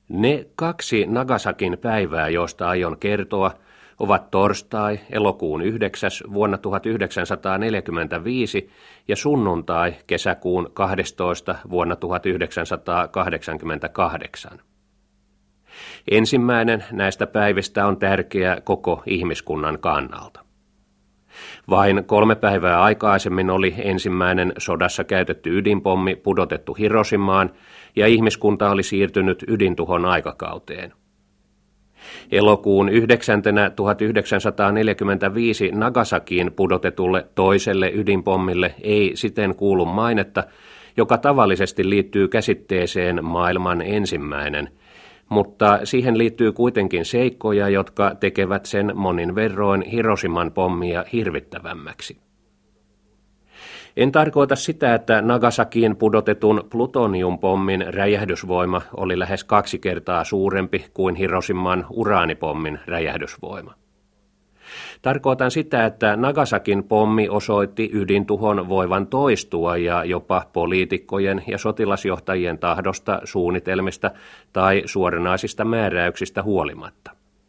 Ne 2 Nagasakin päivää, joista aion kertoa, ovat torstai, elokuun 9. vuonna 1945 ja sunnuntai, kesäkuun 12. vuonna 1988. Ensimmäinen näistä päivistä on tärkeä koko ihmiskunnan kannalta. Vain 3 päivää aikaisemmin oli ensimmäinen sodassa käytetty ydinpommi pudotettu Hiroshimaan ja ihmiskunta oli siirtynyt ydintuhon aikakauteen. Elokuun 9. 1945 Nagasakiin pudotetulle toiselle ydinpommille ei siten kuulu mainetta, joka tavallisesti liittyy käsitteeseen maailman ensimmäinen, mutta siihen liittyy kuitenkin seikkoja, jotka tekevät sen monin verroin Hiroshiman pommia hirvittävämmäksi. En tarkoita sitä, että Nagasakiin pudotetun plutoniumpommin räjähdysvoima oli lähes 2 kertaa suurempi kuin Hiroshiman uraanipommin räjähdysvoima. Tarkoitan sitä, että Nagasakin pommi osoitti ydintuhon voivan toistua ja jopa poliitikkojen ja sotilasjohtajien tahdosta, suunnitelmista tai suoranaisista määräyksistä huolimatta.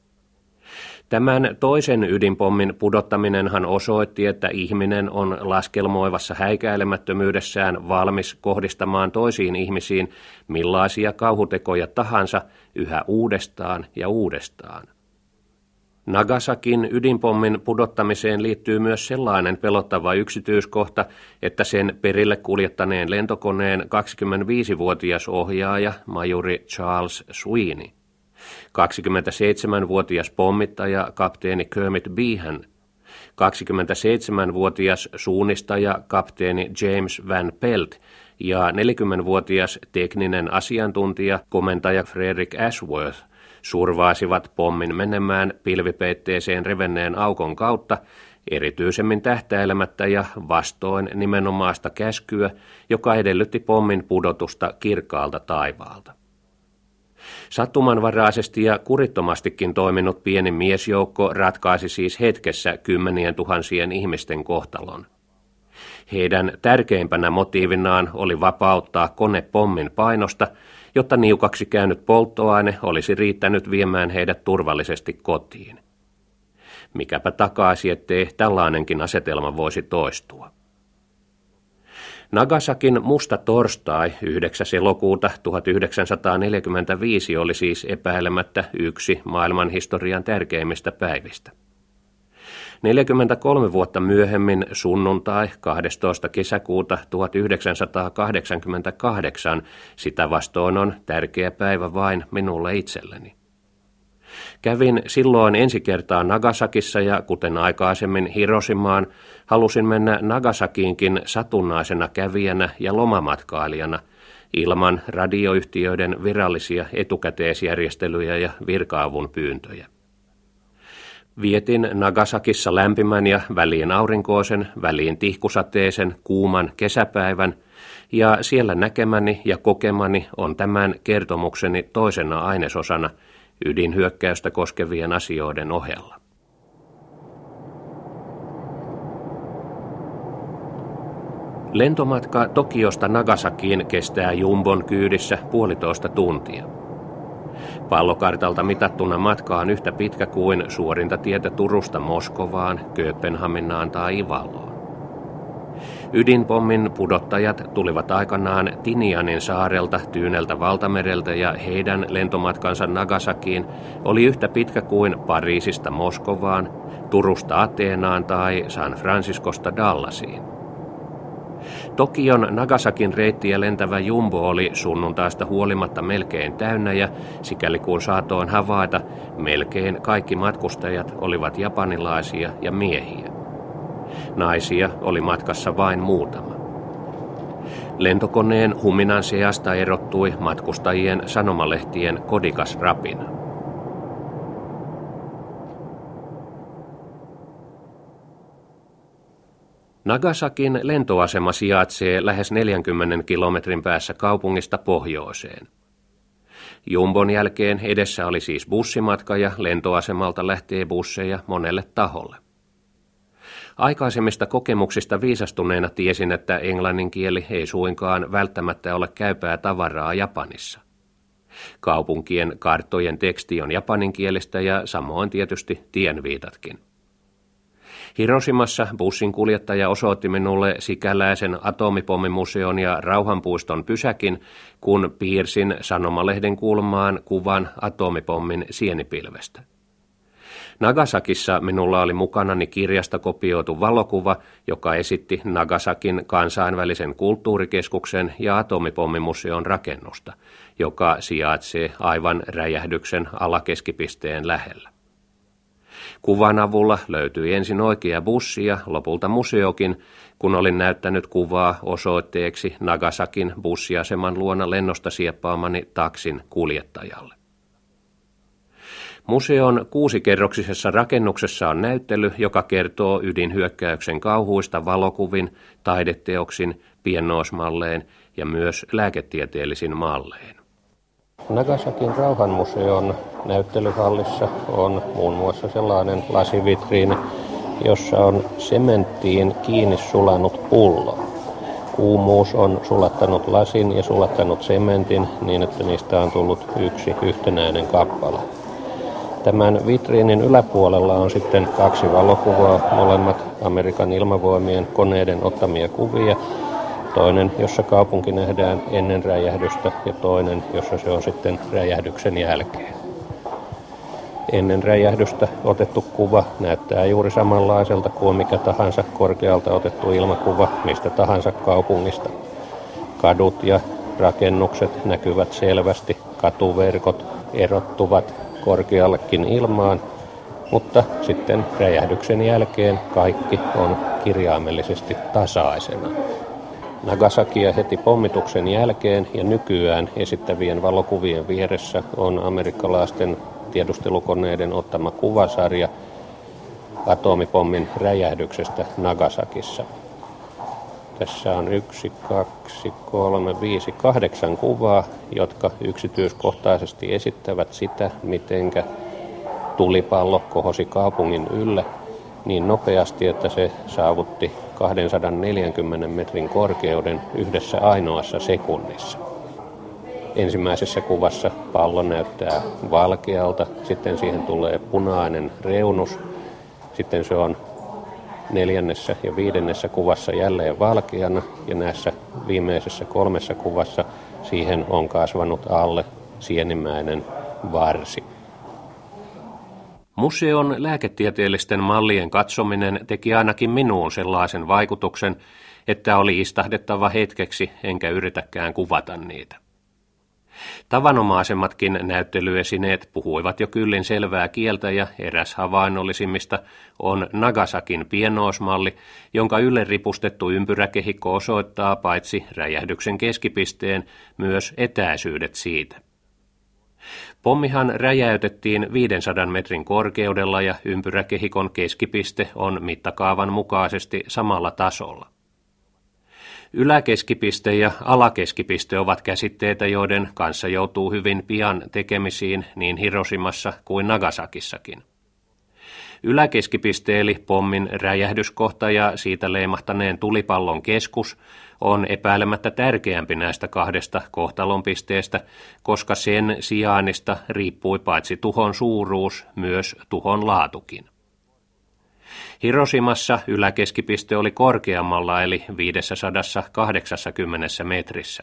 Tämän toisen ydinpommin pudottaminenhan osoitti, että ihminen on laskelmoivassa häikäilemättömyydessään valmis kohdistamaan toisiin ihmisiin millaisia kauhutekoja tahansa yhä uudestaan ja uudestaan. Nagasakin ydinpommin pudottamiseen liittyy myös sellainen pelottava yksityiskohta, että sen perille kuljettaneen lentokoneen 25-vuotias ohjaaja, majuri Charles Sweeney, 27-vuotias pommittaja, kapteeni Kermit Behan, 27-vuotias suunnistaja, kapteeni James Van Pelt ja 40-vuotias tekninen asiantuntija, komentaja Frederick Ashworth, survaisivat pommin menemään pilvipeitteeseen revenneen aukon kautta, erityisemmin tähtäilemättä ja vastoin nimenomaista käskyä, joka edellytti pommin pudotusta kirkkaalta taivaalta. Sattumanvaraisesti ja kurittomastikin toiminut pieni miesjoukko ratkaisi siis hetkessä 10 000 ihmisten kohtalon. Heidän tärkeimpänä motiivinaan oli vapauttaa kone pommin painosta, jotta niukaksi käynyt polttoaine olisi riittänyt viemään heidät turvallisesti kotiin. Mikäpä takaisi, ettei tällainenkin asetelma voisi toistua. Nagasakin musta torstai 9. elokuuta 1945 oli siis epäilemättä yksi maailmanhistorian tärkeimmistä päivistä. 43 vuotta myöhemmin sunnuntai 12. kesäkuuta 1988 sitä vastoin on tärkeä päivä vain minulle itselleni. Kävin silloin ensi kertaa Nagasakissa ja kuten aikaisemmin Hiroshimaan, halusin mennä Nagasakiinkin satunnaisena kävijänä ja lomamatkailijana ilman radioyhtiöiden virallisia etukäteisjärjestelyjä ja virka-avun pyyntöjä. Vietin Nagasakissa lämpimän ja väliin aurinkoisen, väliin tihkusateisen, kuuman kesäpäivän, ja siellä näkemäni ja kokemani on tämän kertomukseni toisena ainesosana ydinhyökkäystä koskevien asioiden ohella. Lentomatka Tokiosta Nagasakiin kestää jumbon kyydissä 1,5 tuntia. Pallokartalta mitattuna matka on yhtä pitkä kuin suorinta tietä Turusta Moskovaan, Kööpenhaminaan tai Ivaloon. Ydinpommin pudottajat tulivat aikanaan Tinianin saarelta Tyyneltä valtamereltä ja heidän lentomatkansa Nagasakiin oli yhtä pitkä kuin Pariisista Moskovaan, Turusta Ateenaan tai San Franciscosta Dallasiin. Tokion Nagasakin reittiä lentävä jumbo oli sunnuntaista huolimatta melkein täynnä ja sikäli kuin saatoin havaita, melkein kaikki matkustajat olivat japanilaisia ja miehiä. Naisia oli matkassa vain muutama. Lentokoneen huminan seasta erottui matkustajien sanomalehtien kodikas rapina. Nagasakin lentoasema sijaitsee lähes 40 kilometrin päässä kaupungista pohjoiseen. Jumbon jälkeen edessä oli siis bussimatka ja lentoasemalta lähtee busseja monelle taholle. Aikaisemmista kokemuksista viisastuneena tiesin, että englannin kieli ei suinkaan välttämättä ole käypää tavaraa Japanissa. Kaupunkien karttojen teksti on japaninkielistä ja samoin tietysti tienviitatkin. Hiroshimassa bussin kuljettaja osoitti minulle sikäläisen atomipommimuseon ja rauhanpuiston pysäkin, kun piirsin sanomalehden kulmaan kuvan atomipommin sienipilvestä. Nagasakissa minulla oli mukanani kirjasta kopioitu valokuva, joka esitti Nagasakin kansainvälisen kulttuurikeskuksen ja atomipommimuseon rakennusta, joka sijaitsee aivan räjähdyksen alakeskipisteen lähellä. Kuvan avulla löytyi ensin oikea bussi ja lopulta museokin, kun olin näyttänyt kuvaa osoitteeksi Nagasakin bussiaseman luona lennosta sieppaamani taksin kuljettajalle. Museon 6-kerroksisessa rakennuksessa on näyttely, joka kertoo ydinhyökkäyksen kauhuista valokuvin, taideteoksin, piennoosmalleen ja myös lääketieteellisin malleen. Nagasakin rauhanmuseon näyttelyhallissa on muun muassa sellainen lasivitriini, jossa on sementtiin kiinni sulanut pullo. Kuumuus on sulattanut lasin ja sulattanut sementin niin, että niistä on tullut yksi yhtenäinen kappale. Tämän vitriinin yläpuolella on sitten 2 valokuvaa, molemmat Amerikan ilmavoimien koneiden ottamia kuvia. Toinen, jossa kaupunki nähdään ennen räjähdystä ja toinen, jossa se on sitten räjähdyksen jälkeen. Ennen räjähdystä otettu kuva näyttää juuri samanlaiselta kuin mikä tahansa korkealta otettu ilmakuva mistä tahansa kaupungista. Kadut ja rakennukset näkyvät selvästi, katuverkot erottuvat korkeallekin ilmaan, mutta sitten räjähdyksen jälkeen kaikki on kirjaimellisesti tasaisena. Nagasakia heti pommituksen jälkeen ja nykyään esittävien valokuvien vieressä on amerikkalaisten tiedustelukoneiden ottama kuvasarja atomipommin räjähdyksestä Nagasakissa. Tässä on 1, 2, 3, 5, 8 kuvaa, jotka yksityiskohtaisesti esittävät sitä, mitenkä tulipallo kohosi kaupungin ylle niin nopeasti, että se saavutti 240 metrin korkeuden yhdessä ainoassa sekunnissa. Ensimmäisessä kuvassa pallo näyttää valkealta, sitten siihen tulee punainen reunus, sitten se on 4. ja 5. kuvassa jälleen valkeana ja näissä viimeisessä 3 kuvassa siihen on kasvanut alle sienimäinen varsi. Museon lääketieteellisten mallien katsominen teki ainakin minuun sellaisen vaikutuksen, että oli istahdettava hetkeksi enkä yritäkään kuvata niitä. Tavanomaisemmatkin näyttelyesineet puhuivat jo kyllin selvää kieltä ja eräs havainnollisimmista on Nagasakin piennoosmalli, jonka ylle ripustettu ympyräkehikko osoittaa paitsi räjähdyksen keskipisteen, myös etäisyydet siitä. Pommihan räjäytettiin 500 metrin korkeudella ja ympyräkehikon keskipiste on mittakaavan mukaisesti samalla tasolla. Yläkeskipiste ja alakeskipiste ovat käsitteitä, joiden kanssa joutuu hyvin pian tekemisiin niin Hiroshimassa kuin Nagasakissakin. Yläkeskipiste eli pommin räjähdyskohta ja siitä leimahtaneen tulipallon keskus on epäilemättä tärkeämpi näistä 2 kohtalonpisteestä, koska sen sijainnista riippui paitsi tuhon suuruus, myös tuhon laatukin. Hiroshimassa yläkeskipiste oli korkeammalla eli 580 metrissä.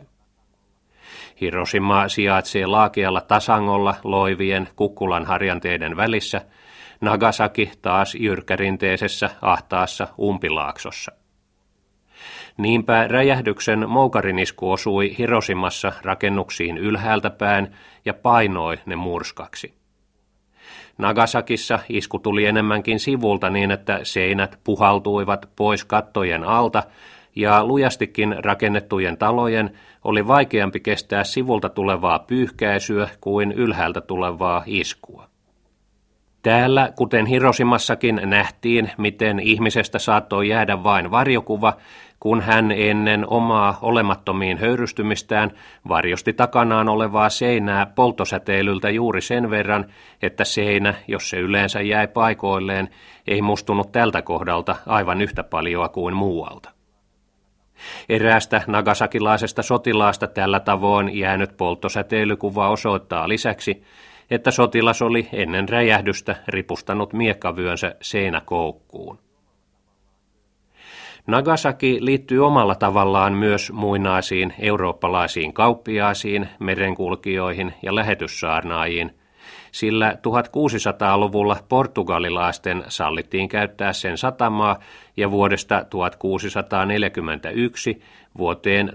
Hiroshima sijaitsee laakealla tasangolla loivien kukkulan harjanteiden välissä, Nagasaki taas jyrkkärinteisessä ahtaassa umpilaaksossa. Niinpä räjähdyksen moukarinisku osui Hiroshimassa rakennuksiin ylhäältä päin ja painoi ne murskaksi. Nagasakissa isku tuli enemmänkin sivulta niin, että seinät puhaltuivat pois kattojen alta ja lujastikin rakennettujen talojen oli vaikeampi kestää sivulta tulevaa pyyhkäisyä kuin ylhäältä tulevaa iskua. Täällä, kuten Hiroshimassakin, nähtiin, miten ihmisestä saattoi jäädä vain varjokuva, kun hän ennen omaa olemattomiin höyrystymistään varjosti takanaan olevaa seinää polttosäteilyltä juuri sen verran, että seinä, jos se yleensä jäi paikoilleen, ei mustunut tältä kohdalta aivan yhtä paljoa kuin muualta. Eräästä nagasakilaisesta sotilaasta tällä tavoin jäänyt polttosäteilykuva osoittaa lisäksi, että sotilas oli ennen räjähdystä ripustanut miekkavyönsä seinäkoukkuun. Nagasaki liittyy omalla tavallaan myös muinaisiin eurooppalaisiin kauppiaisiin, merenkulkijoihin ja lähetyssaarnaajiin, sillä 1600-luvulla portugalilaisten sallittiin käyttää sen satamaa ja vuodesta 1641 vuoteen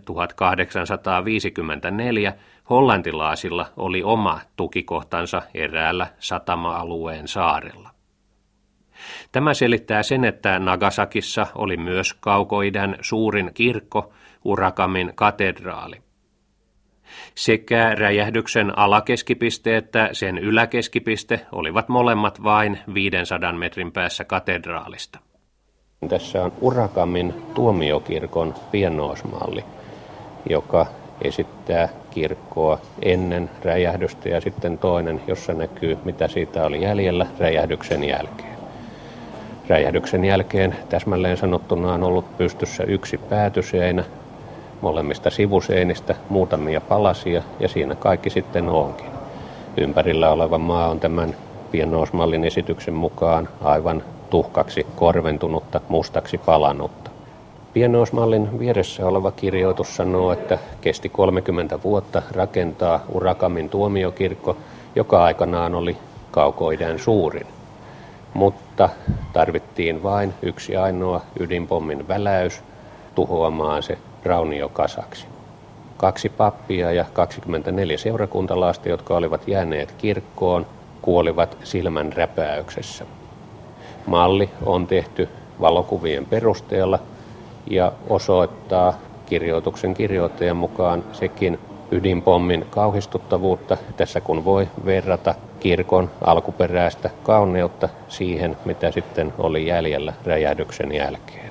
1854 hollantilaisilla oli oma tukikohtansa eräällä satama-alueen saarella. Tämä selittää sen, että Nagasakissa oli myös Kaukoidän suurin kirkko, Urakamin katedraali. Sekä räjähdyksen alakeskipiste että sen yläkeskipiste olivat molemmat vain 500 metrin päässä katedraalista. Tässä on Urakamin tuomiokirkon pienoismalli, joka esittää kirkkoa ennen räjähdystä ja sitten toinen, jossa näkyy, mitä siitä oli jäljellä räjähdyksen jälkeen. Räjähdyksen jälkeen täsmälleen sanottuna on ollut pystyssä yksi päätyseinä, molemmista sivuseinistä muutamia palasia ja siinä kaikki sitten onkin. Ympärillä oleva maa on tämän pienoismallin esityksen mukaan aivan tuhkaksi korventunutta, mustaksi palanutta. Pienoismallin vieressä oleva kirjoitus sanoo, että kesti 30 vuotta rakentaa Urakamin tuomiokirkko, joka aikanaan oli Kaukoidän suurin. Mutta tarvittiin vain yksi ainoa ydinpommin väläys tuhoamaan se rauniokasaksi. 2 pappia ja 24 seurakuntalaista, jotka olivat jääneet kirkkoon, kuolivat silmän räpäyksessä. Malli on tehty valokuvien perusteella ja osoittaa kirjoituksen kirjoittajan mukaan sekin ydinpommin kauhistuttavuutta, tässä kun voi verrata kirkon alkuperäistä kauneutta siihen, mitä sitten oli jäljellä räjähdyksen jälkeen.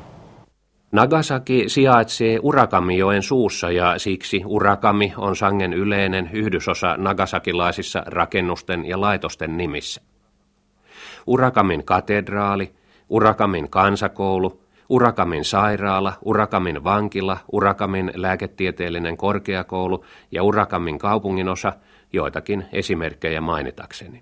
Nagasaki sijaitsee Urakamijoen suussa ja siksi Urakami on sangen yleinen yhdysosa nagasakilaisissa rakennusten ja laitosten nimissä. Urakamin katedraali, Urakamin kansakoulu, Urakamin sairaala, Urakamin vankila, Urakamin lääketieteellinen korkeakoulu ja Urakamin kaupunginosa, joitakin esimerkkejä mainitakseni.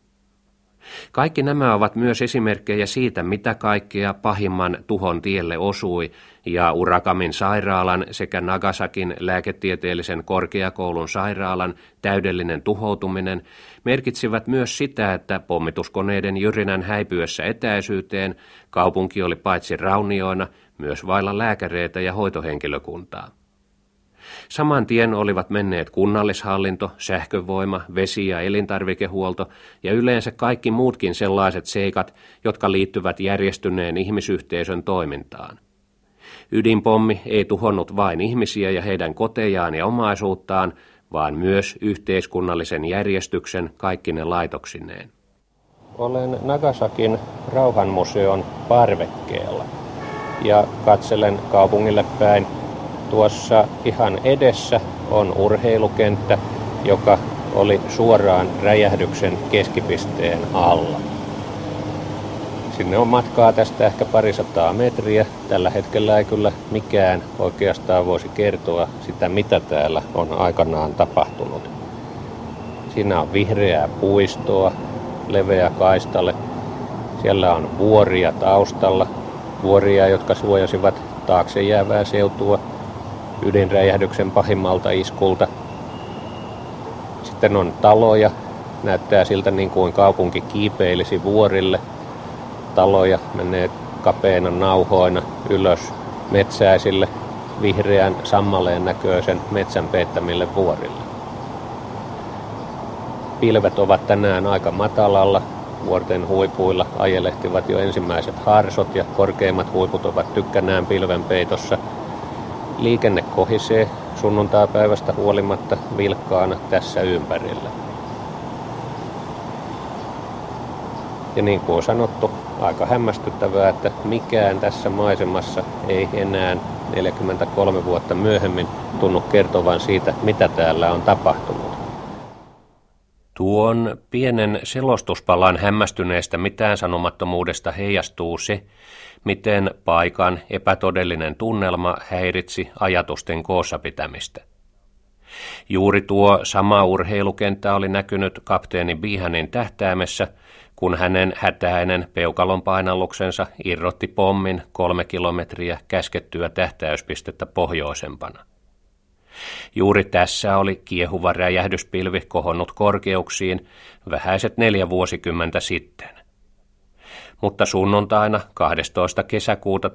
Kaikki nämä ovat myös esimerkkejä siitä, mitä kaikkea pahimman tuhon tielle osui, ja Urakamin sairaalan sekä Nagasakin lääketieteellisen korkeakoulun sairaalan täydellinen tuhoutuminen merkitsivät myös sitä, että pommituskoneiden jyrinän häipyessä etäisyyteen kaupunki oli paitsi raunioina, myös vailla lääkäreitä ja hoitohenkilökuntaa. Saman tien olivat menneet kunnallishallinto, sähkövoima, vesi- ja elintarvikehuolto ja yleensä kaikki muutkin sellaiset seikat, jotka liittyvät järjestyneen ihmisyhteisön toimintaan. Ydinpommi ei tuhonnut vain ihmisiä ja heidän kotejaan ja omaisuuttaan, vaan myös yhteiskunnallisen järjestyksen kaikkine laitoksineen. Olen Nagasakin rauhanmuseon parvekkeella ja katselen kaupungille päin. Tuossa ihan edessä on urheilukenttä, joka oli suoraan räjähdyksen keskipisteen alla. Sinne on matkaa tästä ehkä 200 metriä. Tällä hetkellä ei kyllä mikään oikeastaan voisi kertoa sitä, mitä täällä on aikanaan tapahtunut. Siinä on vihreää puistoa, leveä kaistale. Siellä on vuoria taustalla, vuoria, jotka suojasivat taakse jäävää seutua ydinräjähdyksen pahimmalta iskulta. Sitten on taloja, näyttää siltä niin kuin kaupunki kiipeilisi vuorille. Taloja menee kapeina nauhoina ylös metsäisille, vihreän sammaleen näköisen metsän peittämille vuorille. Pilvet ovat tänään aika matalalla. Vuorten huipuilla ajelehtivat jo ensimmäiset harsot ja korkeimmat huiput ovat tykkänään pilvenpeitossa. Liikenne kohisee sunnuntaipäivästä huolimatta vilkkaana tässä ympärillä. Ja niin kuin on sanottu, aika hämmästyttävää, että mikään tässä maisemassa ei enää 43 vuotta myöhemmin tunnu kertovan siitä, mitä täällä on tapahtunut. Tuon pienen selostuspalan hämmästyneestä mitään sanomattomuudesta heijastuu se, miten paikan epätodellinen tunnelma häiritsi ajatusten koossa pitämistä. Juuri tuo sama urheilukenttä oli näkynyt kapteeni Behanin tähtäimessä, kun hänen hätäinen peukalonpainalluksensa irrotti pommin 3 kilometriä käskettyä tähtäyspistettä pohjoisempana. Juuri tässä oli kiehuva räjähdyspilvi kohonnut korkeuksiin vähäiset 4 vuosikymmentä sitten. Mutta sunnuntaina 12. kesäkuuta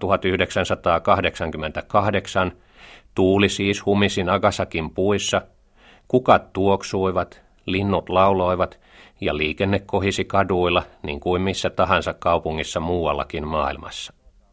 1988 tuuli siis humisi Nagasakin puissa, kukat tuoksuivat, linnut lauloivat ja liikenne kohisi kaduilla niin kuin missä tahansa kaupungissa muuallakin maailmassa.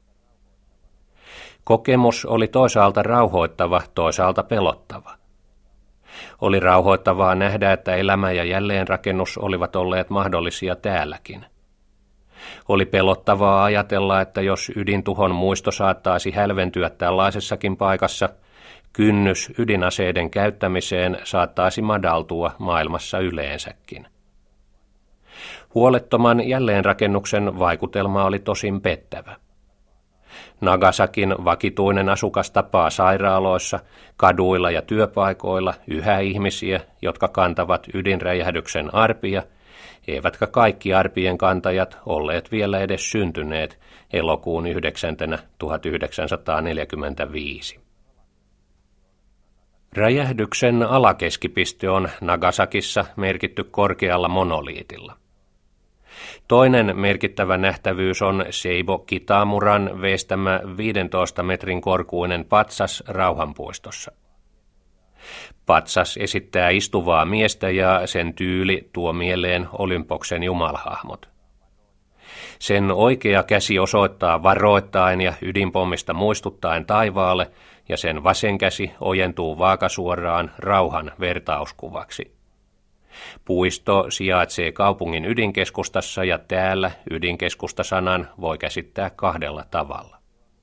Kokemus oli toisaalta rauhoittava, toisaalta pelottava. Oli rauhoittavaa nähdä, että elämä ja jälleenrakennus olivat olleet mahdollisia täälläkin. Oli pelottavaa ajatella, että jos ydintuhon muisto saattaisi hälventyä tällaisessakin paikassa, kynnys ydinaseiden käyttämiseen saattaisi madaltua maailmassa yleensäkin. Huolettoman jälleenrakennuksen vaikutelma oli tosin pettävä. Nagasakin vakituinen asukas tapaa sairaaloissa, kaduilla ja työpaikoilla yhä ihmisiä, jotka kantavat ydinräjähdyksen arpia, eivätkä kaikki arpien kantajat olleet vielä edes syntyneet elokuun 9. 1945. Räjähdyksen alakeskipiste on Nagasakissa merkitty korkealla monoliitilla. Toinen merkittävä nähtävyys on Seibo Kitamuran veestämä 15 metrin korkuinen patsas Rauhanpuistossa. Patsas esittää istuvaa miestä ja sen tyyli tuo mieleen Olympoksen jumalhahmot. Sen oikea käsi osoittaa varoittaen ja ydinpommista muistuttaen taivaalle, ja sen vasen käsi ojentuu vaakasuoraan rauhan vertauskuvaksi. Puisto sijaitsee kaupungin ydinkeskustassa ja täällä ydinkeskusta-sanan voi käsittää 2 tavalla.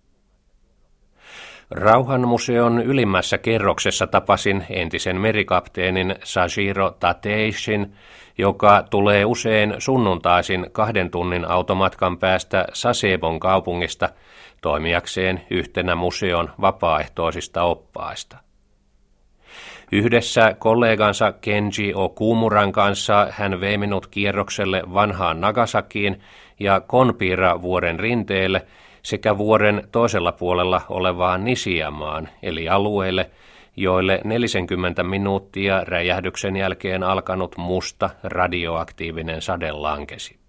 Rauhanmuseon ylimmässä kerroksessa tapasin entisen merikapteenin Sajiro Tateishin, joka tulee usein sunnuntaisin 2 tunnin automatkan päästä Sasebon kaupungista toimijakseen yhtenä museon vapaaehtoisista oppaista. Yhdessä kollegansa Kenji Okumuran kanssa hän vei minut kierrokselle vanhaan Nagasakiin ja Konpira-vuoren rinteelle sekä vuoren toisella puolella olevaan Nishijamaan, eli alueelle, joille 40 minuuttia räjähdyksen jälkeen alkanut musta radioaktiivinen sade lankesi.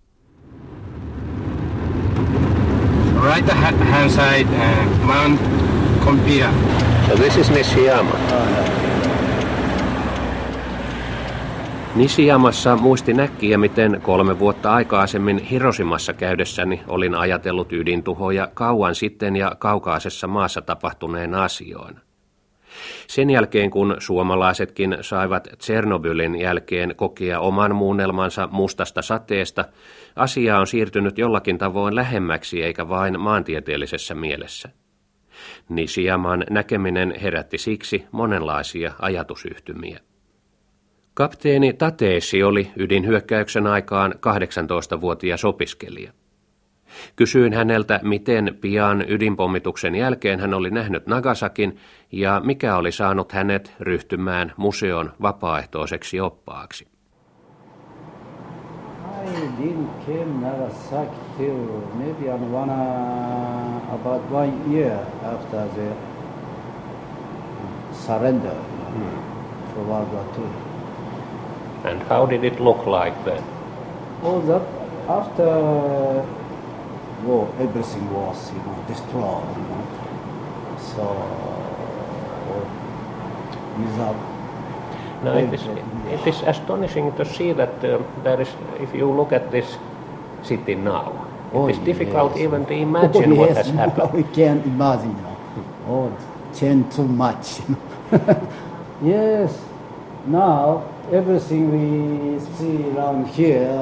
Right hand side, Mount Konpira. So this is Nishijama. Nishijamassa muistin äkkiä, miten 3 vuotta aikaisemmin Hiroshimassa käydessäni olin ajatellut ydintuhoja kauan sitten ja kaukaisessa maassa tapahtuneen asioina. Sen jälkeen, kun suomalaisetkin saivat Tsernobylin jälkeen kokea oman muunnelmansa mustasta sateesta, asia on siirtynyt jollakin tavoin lähemmäksi eikä vain maantieteellisessä mielessä. Nishijaman näkeminen herätti siksi monenlaisia ajatusyhtymiä. Kapteeni Tateshi oli ydinhyökkäyksen aikaan 18-vuotias opiskelija. Kysyin häneltä, miten pian ydinpommituksen jälkeen hän oli nähnyt Nagasakin ja mikä oli saanut hänet ryhtymään museon vapaaehtoiseksi oppaaksi. I didn't came Nagasaki till maybe about 1 year after the surrender for World War II. And how did it look like then? Oh, that after war, everything was destroyed. So without. No, it is astonishing to see that there is, if you look at this city now, it is difficult even to imagine what has happened. We can't imagine. Oh, changed too much. Yes, now everything we see around here,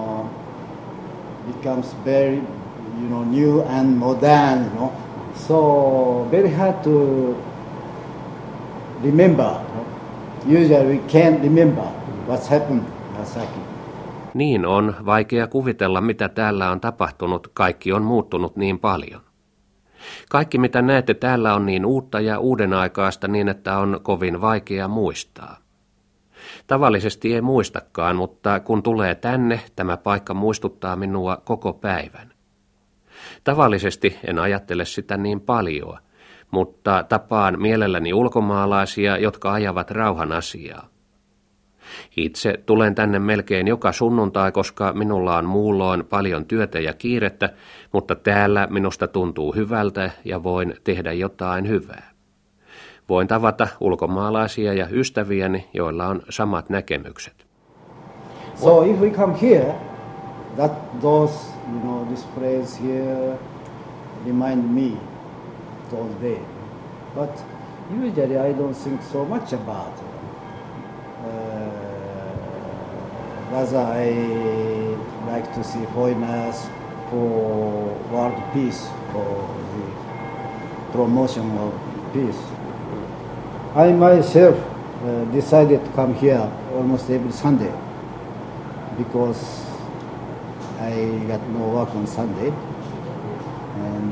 becomes very, new and modern. So very hard to remember. Usually we can't remember what's happened Nagasaki. Niin on vaikea kuvitella, mitä täällä on tapahtunut. Kaikki on muuttunut niin paljon. Kaikki, mitä näette täällä, on niin uutta ja uudenaikaista niin, että on kovin vaikea muistaa. Tavallisesti ei muistakaan, mutta kun tulee tänne, tämä paikka muistuttaa minua koko päivän. Tavallisesti en ajattele sitä niin paljon, mutta tapaan mielelläni ulkomaalaisia, jotka ajavat rauhan asiaa. Itse tulen tänne melkein joka sunnuntai, koska minulla on muulloin paljon työtä ja kiirettä, mutta täällä minusta tuntuu hyvältä ja voin tehdä jotain hyvää. Voin tavata ulkomaalaisia ja ystäviäni, joilla on samat näkemykset. So if we come here, those displays here remind me those days. But usually I don't think so much about it. Rather I like to see foreigners for world peace, for the promotion of peace. I myself decided to come here almost every Sunday because I got no work on Sunday, and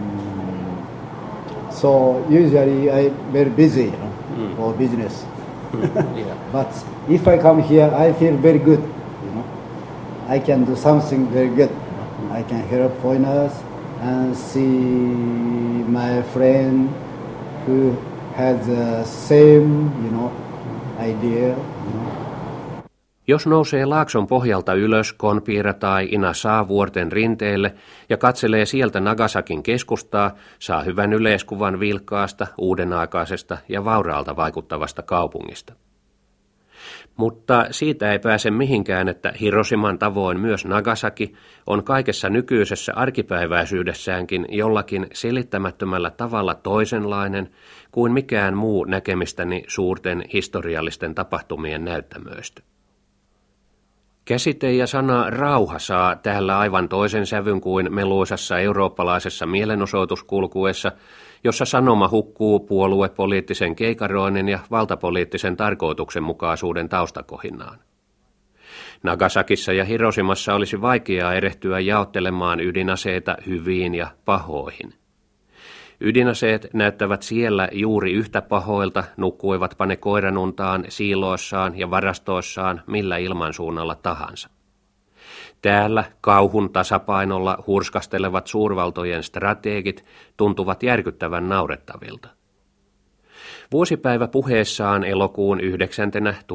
so usually I'm very busy for business. Yeah. But if I come here, I feel very good. I can do something very good. I can help foreigners and see my friend who has the same, idea. Jos nousee Laakson pohjalta ylös Konpira tai Inasaa-vuorten rinteelle ja katselee sieltä Nagasakin keskustaa, saa hyvän yleiskuvan vilkkaasta, uudenaikaisesta ja vauraalta vaikuttavasta kaupungista. Mutta siitä ei pääse mihinkään, että Hiroshiman tavoin myös Nagasaki on kaikessa nykyisessä arkipäiväisyydessäänkin jollakin selittämättömällä tavalla toisenlainen kuin mikään muu näkemistäni suurten historiallisten tapahtumien näyttämöistä. Käsite ja sana rauha saa täällä aivan toisen sävyn kuin meluisassa eurooppalaisessa mielenosoituskulkuessa, jossa sanoma hukkuu puoluepoliittisen keikaroinnin ja valtapoliittisen tarkoituksenmukaisuuden taustakohinaan. Nagasakissa ja Hiroshimassa olisi vaikeaa erehtyä jaottelemaan ydinaseita hyviin ja pahoihin. Ydinaseet näyttävät siellä juuri yhtä pahoilta, nukkuivatpa ne koiranuntaan, siiloissaan ja varastoissaan millä ilmansuunnalla tahansa. Täällä kauhun tasapainolla hurskastelevat suurvaltojen strategit tuntuvat järkyttävän naurettavilta. Vuosipäiväpuheessaan elokuun 9.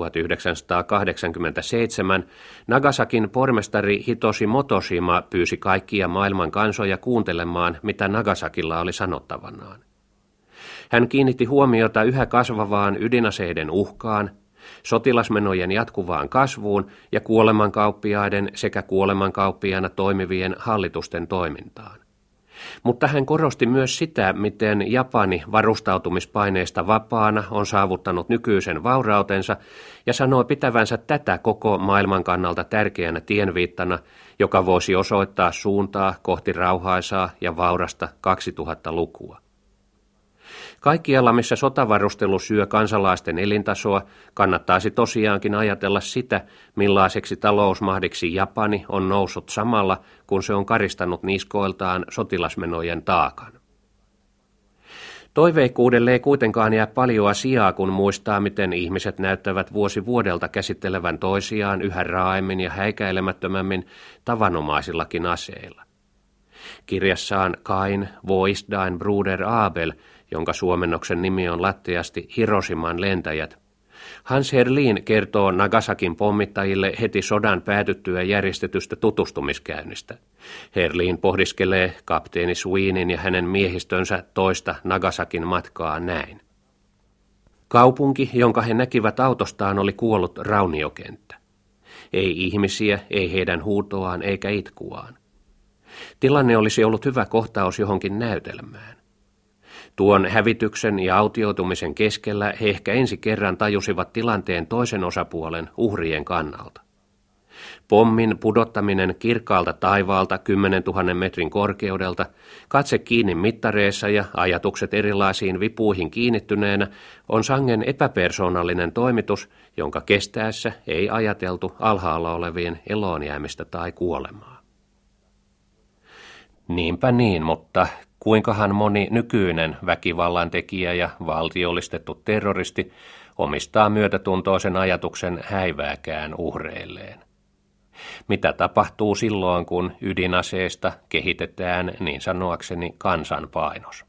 1987 Nagasakin pormestari Hitoshi Motoshima pyysi kaikkia maailman kansoja kuuntelemaan, mitä Nagasakilla oli sanottavanaan. Hän kiinnitti huomiota yhä kasvavaan ydinaseiden uhkaan, sotilasmenojen jatkuvaan kasvuun ja kuolemankauppiaiden sekä kuolemankauppiaana toimivien hallitusten toimintaan. Mutta hän korosti myös sitä, miten Japani varustautumispaineista vapaana on saavuttanut nykyisen vaurautensa ja sanoi pitävänsä tätä koko maailman kannalta tärkeänä tienviittana, joka voisi osoittaa suuntaa kohti rauhaisaa ja vaurasta 2000-lukua. Kaikkialla, missä sotavarustelu syö kansalaisten elintasoa, kannattaisi tosiaankin ajatella sitä, millaiseksi talousmahdiksi Japani on noussut samalla, kun se on karistanut niskoiltaan sotilasmenojen taakan. Toiveikkuudelle ei kuitenkaan jää paljoa sijaa, kun muistaa, miten ihmiset näyttävät vuosi vuodelta käsittelevän toisiaan yhä raaemmin ja häikäilemättömämmin tavanomaisillakin aseilla. Kirjassaan Kain, wo ist dein Bruder Abel, jonka suomennoksen nimi on latteasti Hiroshiman lentäjät, Hans Herlin kertoo Nagasakin pommittajille heti sodan päätyttyä järjestetystä tutustumiskäynnistä. Herlin pohdiskelee kapteeni Sweenin ja hänen miehistönsä toista Nagasakin matkaa näin. Kaupunki, jonka he näkivät autostaan, oli kuollut rauniokenttä. Ei ihmisiä, ei heidän huutoaan eikä itkuaan. Tilanne olisi ollut hyvä kohtaus johonkin näytelmään. Tuon hävityksen ja autioitumisen keskellä he ehkä ensi kerran tajusivat tilanteen toisen osapuolen uhrien kannalta. Pommin pudottaminen kirkaalta taivaalta 10 000 metrin korkeudelta, katse kiinni mittareissa ja ajatukset erilaisiin vipuihin kiinnittyneenä on sangen epäpersoonallinen toimitus, jonka kestäessä ei ajateltu alhaalla olevien eloon jäämistä tai kuolemaa. Niinpä niin, mutta kuinkahan moni nykyinen väkivallan tekijä ja valtiollistettu terroristi omistaa myötätuntoisen ajatuksen häivääkään uhreilleen? Mitä tapahtuu silloin, kun ydinaseesta kehitetään niin sanoakseni kansanpainos?